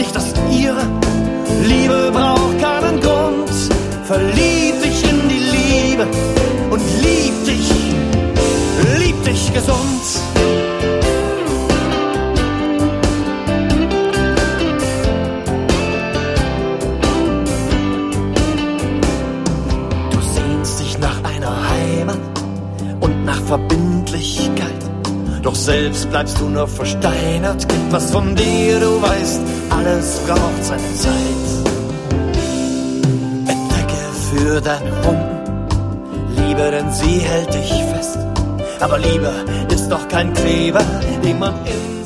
nicht das ihre. Liebe braucht keinen Grund. Verlieb dich in die Liebe und lieb dich gesund. Du sehnst dich nach einer Heimat und nach Verbindlichkeit. Doch selbst bleibst du nur versteinert. Gib was von dir, du weißt, alles braucht seine Zeit. Entdecke für deine Wunden Liebe, denn sie hält dich fest. Aber Liebe ist doch kein Kleber, den man in